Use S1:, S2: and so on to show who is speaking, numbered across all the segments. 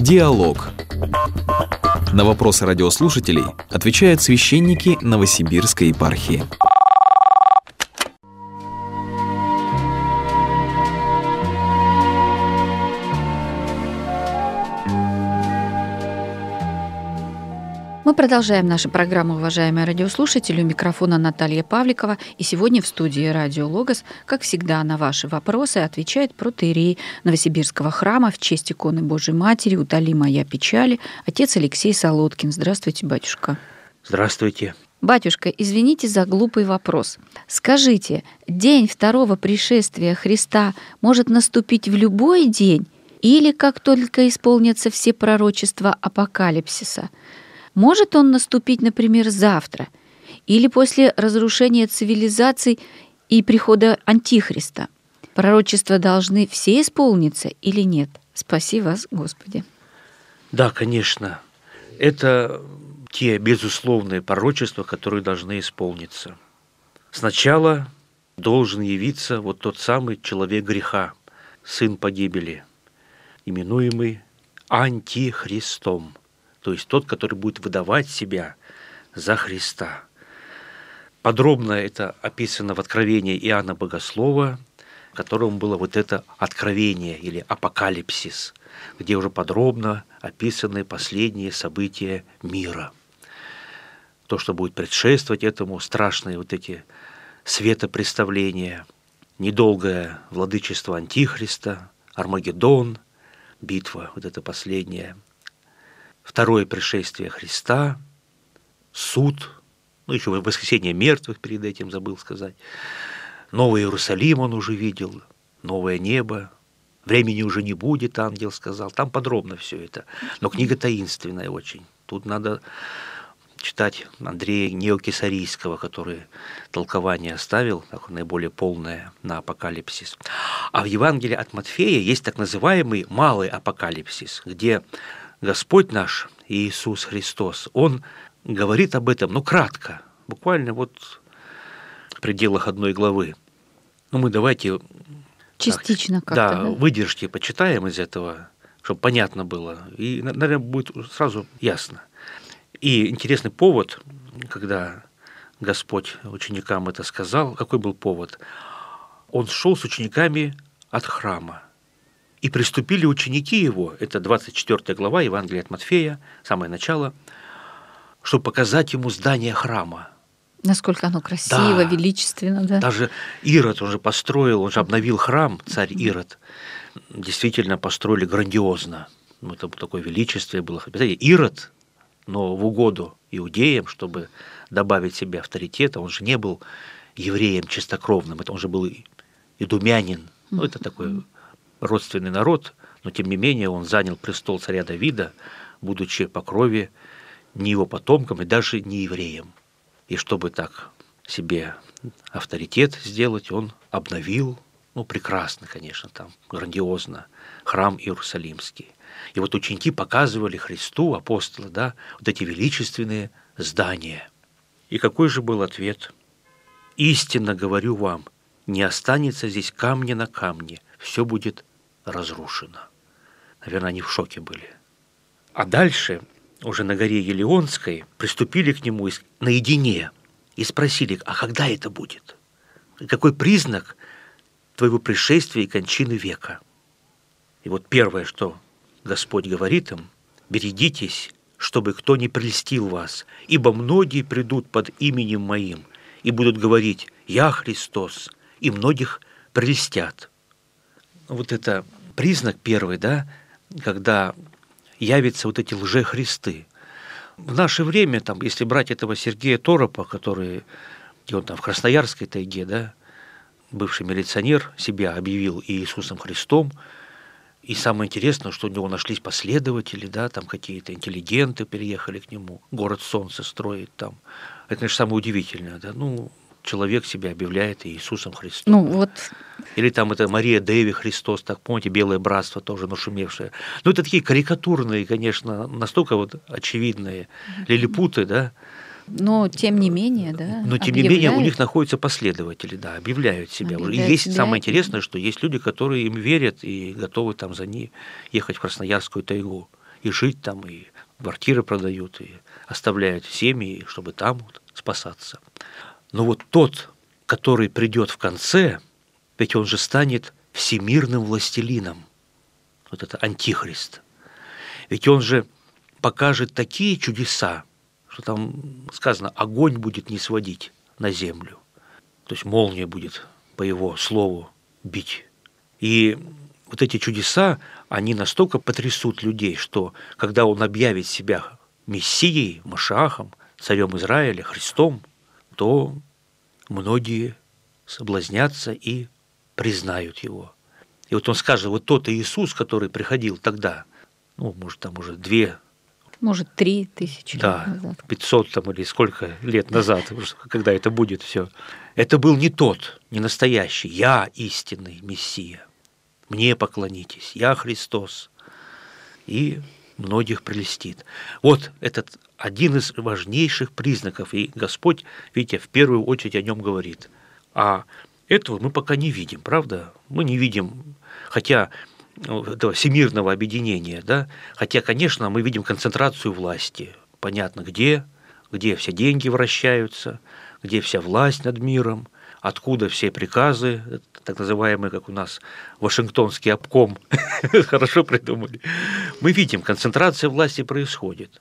S1: Диалог. На вопросы радиослушателей отвечают священники Новосибирской епархии.
S2: Мы продолжаем нашу программу, уважаемые радиослушатели. У микрофона Наталья Павликова. И сегодня в студии «Радио Логос», как всегда, на ваши вопросы отвечает протоиерей Новосибирского храма в честь иконы Божией Матери «Утоли моя печали» отец Алексей Солодкин. Здравствуйте, батюшка.
S3: Здравствуйте.
S2: Батюшка, извините за глупый вопрос. Скажите, день второго пришествия Христа может наступить в любой день или как только исполнятся все пророчества апокалипсиса? Может он наступить, например, завтра или после разрушения цивилизаций и прихода Антихриста? Пророчества должны все исполниться или нет? Спаси вас, Господи.
S3: Да, конечно. Это те безусловные пророчества, которые должны исполниться. Сначала должен явиться вот тот самый человек греха, сын погибели, именуемый Антихристом. То есть тот, который будет выдавать себя за Христа. Подробно это описано в Откровении Иоанна Богослова, в котором было вот это откровение или апокалипсис, где уже подробно описаны последние события мира. То, что будет предшествовать этому, страшные вот эти светопреставления, недолгое владычество Антихриста, Армагеддон, битва вот эта последняя, второе пришествие Христа, суд, еще воскресение мертвых перед этим забыл сказать. Новый Иерусалим он уже видел, новое небо, времени уже не будет, ангел сказал. Там подробно все это. Но книга таинственная очень. Тут надо читать Андрея Неокесарийского, который толкование оставил, такое наиболее полное на апокалипсис. А в Евангелии от Матфея есть так называемый малый апокалипсис, где Господь наш Иисус Христос, Он говорит об этом, кратко, буквально вот в пределах одной главы. Мы давайте
S2: частично как-то.
S3: Да, выдержки почитаем из этого, чтобы понятно было, и, наверное, будет сразу ясно. И интересный повод, когда Господь ученикам это сказал, какой был повод? Он шел с учениками от храма. И приступили ученики его, это 24 глава Евангелия от Матфея, самое начало, чтобы показать ему здание храма.
S2: Насколько оно красиво, да, величественно. Да.
S3: Даже Ирод, он же построил, он же обновил храм, царь Ирод. Действительно построили грандиозно. Это такое величество было. Ирод, но в угоду иудеям, чтобы добавить себе авторитета, он же не был евреем чистокровным, он же был идумянин. Это такой родственный народ, но тем не менее он занял престол царя Давида, будучи по крови не его потомком и даже не евреем. И чтобы так себе авторитет сделать, он обновил, прекрасно, конечно, там, грандиозно, храм Иерусалимский. И вот ученики показывали Христу, апостолы, вот эти величественные здания. И какой же был ответ? «Истинно говорю вам, не останется здесь камня на камне, все будет разрушено». Наверное, они в шоке были. А дальше, уже на горе Елеонской, приступили к нему наедине и спросили, а когда это будет? Какой признак твоего пришествия и кончины века? И вот первое, что Господь говорит им: берегитесь, чтобы кто не прельстил вас, ибо многие придут под именем моим и будут говорить: «Я Христос», и многих прельстят. Вот это признак первый, когда явятся вот эти лжехристы. В наше время, если брать этого Сергея Торопа, он там в Красноярской тайге, бывший милиционер, себя объявил Иисусом Христом, и самое интересное, что у него нашлись последователи, там какие-то интеллигенты переехали к нему, город солнца строит там. Это, конечно, самое удивительное, человек себя объявляет Иисусом Христом. Или там это Мария Деви Христос, так помните, Белое братство тоже нашумевшее. Это такие карикатурные, конечно, настолько очевидные лилипуты,
S2: Но тем не менее,
S3: Но тем не менее у них находятся последователи, объявляют себя. И есть самое интересное, что есть люди, которые им верят и готовы там за ней ехать в Красноярскую тайгу. и жить там, и квартиры продают, и оставляют семьи, чтобы там вот спасаться. Но вот тот, который придет в конце, ведь он же станет всемирным властелином. Вот это антихрист. Ведь он же покажет такие чудеса, что там сказано, огонь будет не сводить на землю. То есть молния будет по его слову бить. И вот эти чудеса, они настолько потрясут людей, что когда он объявит себя Мессией, Машиахом, царем Израиля, Христом, то многие соблазнятся и признают его. И вот он скажет, вот тот Иисус, который приходил тогда, может, там уже 2,
S2: может, 3000
S3: да,
S2: лет назад.
S3: 500 там или сколько лет назад, когда это будет все. Это был не тот, не настоящий. Я истинный Мессия. Мне поклонитесь. Я Христос. И многих прелестит. Вот этот один из важнейших признаков. И Господь, видите, в первую очередь о нем говорит. А этого мы пока не видим, правда? Мы не видим, хотя этого всемирного объединения, да? Хотя, конечно, мы видим концентрацию власти. Понятно, где все деньги вращаются, где вся власть над миром, откуда все приказы, так называемые, как у нас, Вашингтонский обком, хорошо придумали. Мы видим, концентрация власти происходит.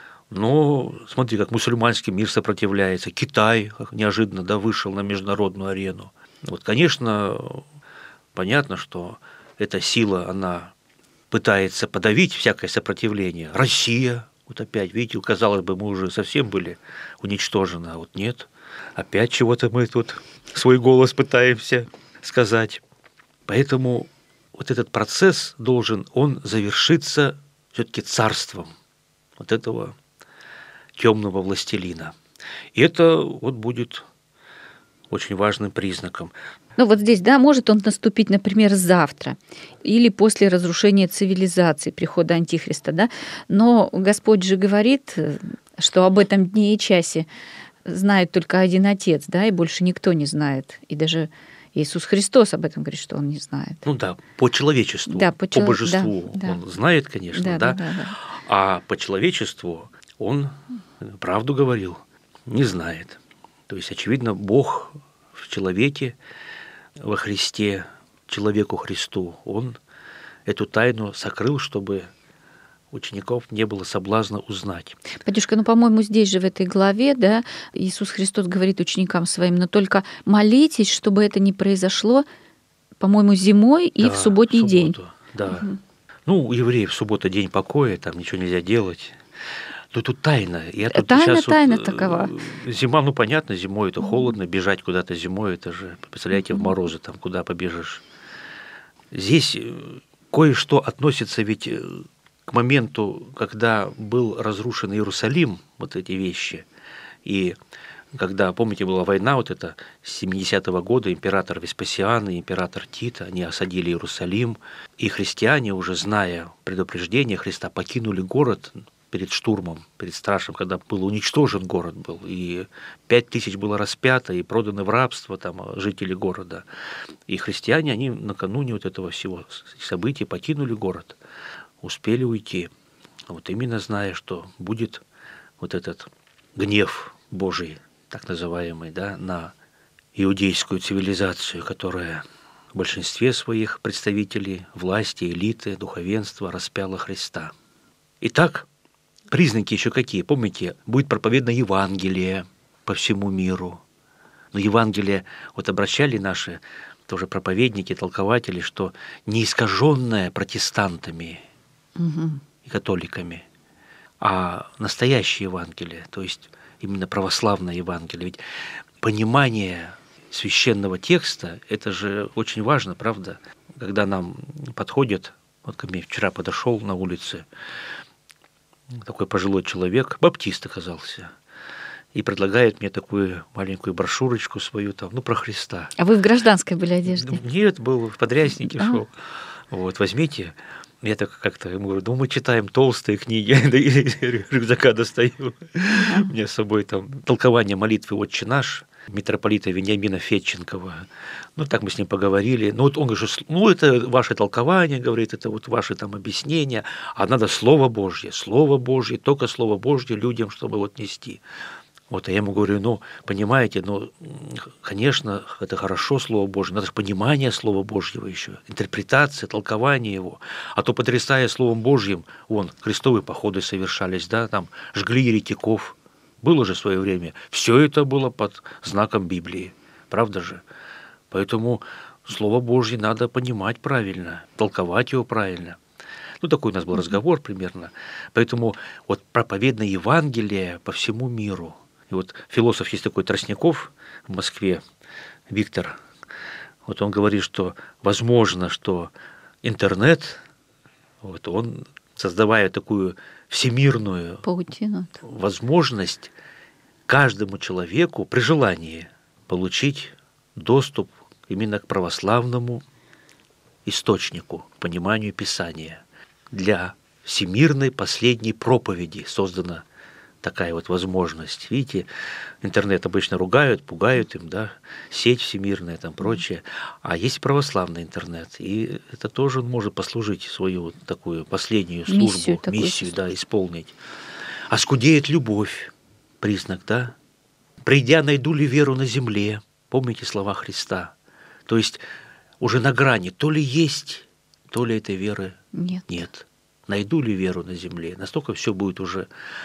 S3: Но смотри, как мусульманский мир сопротивляется, Китай неожиданно вышел на международную арену. Вот, конечно, понятно, что эта сила, она пытается подавить всякое сопротивление. Россия, вот опять, видите, казалось бы, мы уже совсем были уничтожены, а вот нет. Опять чего-то мы тут свой голос пытаемся сказать. Поэтому вот этот процесс он завершиться все-таки царством вот этого темного властелина. И это вот будет очень важным признаком.
S2: Ну вот здесь, да, может он наступить, например, завтра или после разрушения цивилизации, прихода Антихриста, да, но Господь же говорит, что об этом дне и часе знает только один Отец, да, и больше никто не знает. И даже Иисус Христос об этом говорит, что Он не знает.
S3: Ну да, по человечеству,
S2: да,
S3: по божеству
S2: да,
S3: Он знает, конечно, да. А по человечеству Он правду говорил, не знает. То есть, очевидно, Бог в человеке, во Христе, человеку Христу, Он эту тайну сокрыл, чтобы учеников не было соблазна узнать.
S2: Батюшка, по-моему, здесь же в этой главе, да, Иисус Христос говорит ученикам своим, но только молитесь, чтобы это не произошло, по-моему, зимой и в субботний день.
S3: Да. Угу. У евреев суббота день покоя, там ничего нельзя делать. Но тут тайна.
S2: Тайна такова.
S3: Зима, понятно, зимой это холодно, бежать куда-то зимой, это же, представляете, в морозы там куда побежишь. Здесь кое-что относится ведь к моменту, когда был разрушен Иерусалим, вот эти вещи, и когда, помните, была война вот эта с 70-го года, император Веспасиан и император Тит, они осадили Иерусалим, и христиане, уже зная предупреждение Христа, покинули город перед штурмом, перед страшным, когда был уничтожен город был, и 5000 было распято, и проданы в рабство там жители города. И христиане, они накануне вот этого всего события покинули город, успели уйти, вот именно зная, что будет вот этот гнев Божий, так называемый, да, на иудейскую цивилизацию, которая в большинстве своих представителей власти, элиты, духовенства распяла Христа. Итак, признаки еще какие? Помните, будет проповедано Евангелие по всему миру. Но Евангелие, вот обращали наши тоже проповедники, толкователи, что не искаженное протестантами и католиками, а настоящее Евангелие, то есть именно православное Евангелие. Ведь понимание священного текста, это же очень важно, правда? Когда нам подходят, вот ко мне вчера подошел на улице такой пожилой человек, баптист оказался, и предлагает мне такую маленькую брошюрочку свою, там, про Христа.
S2: А вы в гражданской были одежде?
S3: Нет, был в подряснике шел. Вот, возьмите. Я так как-то ему говорю, мы читаем толстые книги, из рюкзака достаю. У меня с собой там толкование молитвы «Отче наш», митрополита Вениамина Федченкова. Ну, так мы с ним поговорили. Ну, вот он говорит, что ну, это ваше толкование, говорит, это вот ваши там объяснения, а надо Слово Божье, только Слово Божье людям, чтобы вот нести. Вот, а я ему говорю, ну, понимаете, ну, конечно, это хорошо, Слово Божье, надо же понимание Слова Божьего еще, интерпретация, толкование его. А то, потрясая Словом Божьим, вон, крестовые походы совершались, да, там, жгли еретиков. Было же в свое время. Все это было под знаком Библии. Правда же? Поэтому Слово Божье надо понимать правильно, толковать его правильно. Ну, такой у нас был разговор примерно. Поэтому вот проповедное Евангелие по всему миру. И вот философ есть такой Тростников в Москве, Виктор. Вот он говорит, что возможно, что интернет, вот он, создавая такую всемирную
S2: паутину,
S3: возможность каждому человеку при желании получить доступ именно к православному источнику, к пониманию Писания. Для всемирной последней проповеди создана такая вот возможность. Видите, интернет обычно ругают, пугают им, да, сеть всемирная, там прочее. А есть православный интернет, и это тоже может послужить свою такую последнюю службу, миссию, да, исполнить. А скудеет любовь, признак, да. Придя, найду ли веру на земле? Помните слова Христа? То есть уже на грани, то ли есть, то ли этой веры нет. Найду ли веру на земле? Настолько все будет уже...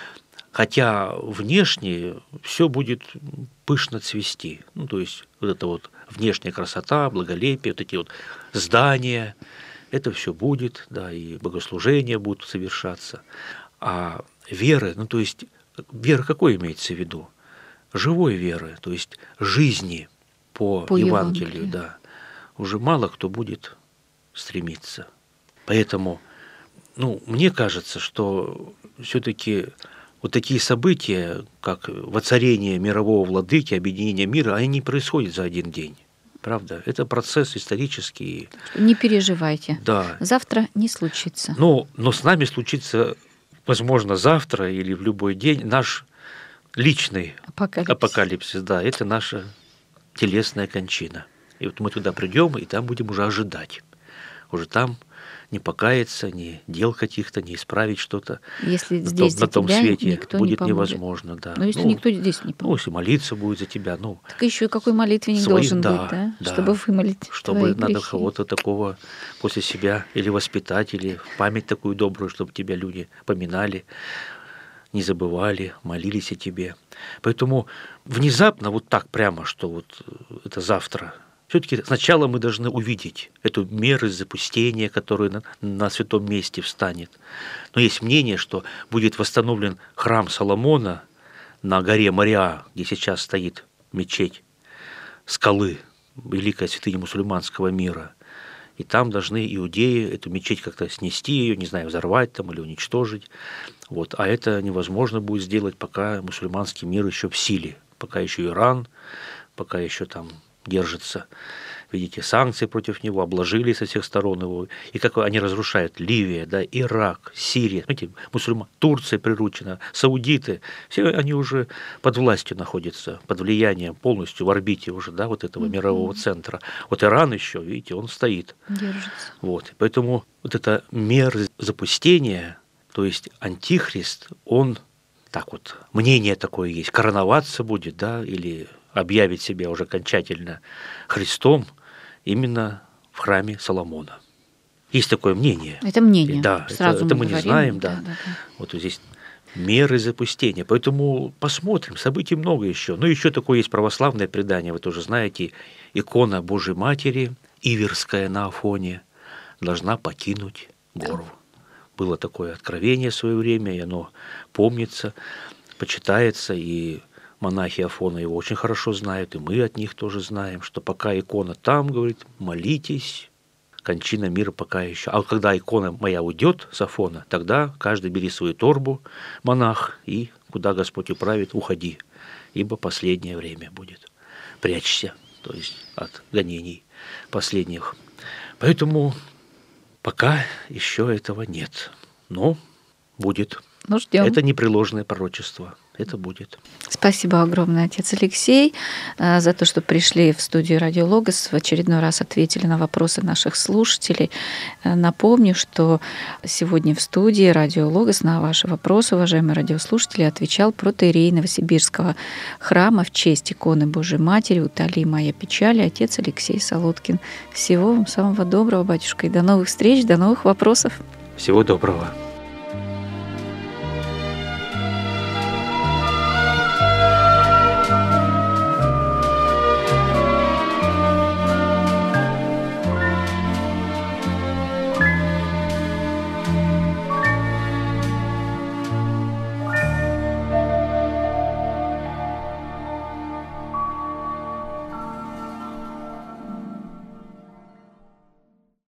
S3: Хотя внешне все будет пышно цвести. Ну, то есть вот эта вот внешняя красота, благолепие, вот эти вот здания, это все будет, да, и богослужения будут совершаться. А веры, ну, то есть вера какой имеется в виду? Живой веры, то есть жизни по Евангелию, да. Уже мало кто будет стремиться. Поэтому, ну, мне кажется, что все-таки вот такие события, как воцарение мирового владыки, объединение мира, они не происходят за один день. Правда? Это процесс исторический.
S2: Не переживайте.
S3: Да.
S2: Завтра не случится.
S3: Но с нами случится, возможно, завтра или в любой день наш личный апокалипсис. Да, это наша телесная кончина. И вот мы туда придем, и там будем уже ожидать. Уже там не покаяться, ни дел каких-то, не исправить что-то.
S2: Если здесь
S3: на том свете
S2: никто
S3: будет
S2: не
S3: невозможно, да.
S2: Но если никто здесь не поможет.
S3: Ну, если молиться будет за тебя, ну.
S2: Так еще и какой молитвенник должен быть, да? Чтобы вымолить
S3: чтобы надо
S2: грехи.
S3: Кого-то такого после себя или воспитать, или в память такую добрую, чтобы тебя люди поминали, не забывали, молились о тебе. Поэтому внезапно вот так прямо, что вот это завтра. Все-таки сначала мы должны увидеть эту мерзость запустения, которая на святом месте встанет. Но есть мнение, что будет восстановлен храм Соломона на горе Мориа, где сейчас стоит мечеть скалы, великая святыня мусульманского мира. И там должны иудеи эту мечеть как-то снести ее, не знаю, взорвать там или уничтожить. Вот. А это невозможно будет сделать, пока мусульманский мир еще в силе, пока еще Иран, пока еще там держится. Видите, санкции против него, обложили со всех сторон его. И как они разрушают Ливия, да, Ирак, Сирия, знаете, Турция приручена, саудиты, все они уже под властью находятся, под влиянием полностью в орбите уже, да, вот этого мирового центра. Вот Иран еще, видите, он стоит.
S2: Держится.
S3: Вот. Поэтому вот эта мерзость запустения, то есть антихрист, он, так вот, мнение такое есть, короноваться будет, да, или объявить себя уже окончательно Христом именно в храме Соломона. Есть такое мнение.
S2: Это мнение.
S3: Да, это мы не знаем, да. Вот здесь меры запустения. Поэтому посмотрим, событий много еще. Ну, еще такое есть православное предание, вы тоже знаете, икона Божьей Матери, Иверская на Афоне, должна покинуть гору. Было такое откровение в свое время, и оно помнится, почитается, и монахи Афона его очень хорошо знают, и мы от них тоже знаем, что пока икона там, говорит, молитесь, кончина мира пока еще. А вот когда икона моя уйдет с Афона, тогда каждый бери свою торбу, монах, и куда Господь управит, уходи, ибо последнее время будет. Прячься, то есть от гонений последних. Поэтому пока еще этого нет, но будет.
S2: Ну, ждем.
S3: Это непреложное пророчество. Это будет.
S2: Спасибо огромное, отец Алексей, за то, что пришли в студию Радио Логос, в очередной раз ответили на вопросы наших слушателей. Напомню, что сегодня в студии Радио Логос на ваши вопросы, уважаемые радиослушатели, отвечал протоиерей Новосибирского храма в честь иконы Божией Матери «Утоли моя печаль» отец Алексей Солодкин. Всего вам самого доброго, батюшка, и до новых встреч, до новых вопросов.
S3: Всего доброго.